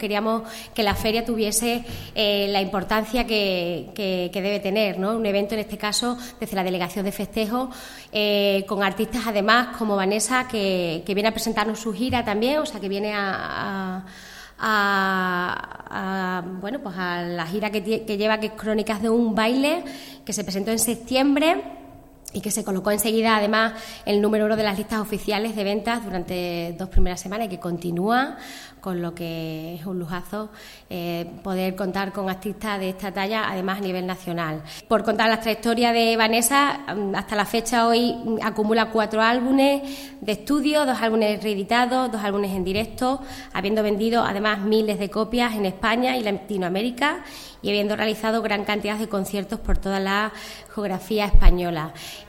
queríamos que la feria tuviese la importancia que debe tener, ¿no? Un evento, en este caso, desde la Delegación de Festejos, con artistas, además, como Vanessa, que viene a presentarnos su gira también, o sea, que viene a la gira que lleva, que es Crónicas de un baile, que se presentó en septiembre y que se colocó enseguida, además, el número 1 de las listas oficiales de ventas durante 2 primeras semanas, y que continúa, con lo que es un lujazo poder contar con artistas de esta talla, además a nivel nacional. Por contar la trayectoria de Vanessa, hasta la fecha hoy acumula 4 álbumes de estudio, 2 álbumes reeditados, 2 álbumes en directo, habiendo vendido además miles de copias en España y Latinoamérica, y habiendo realizado gran cantidad de conciertos por toda la geografía española.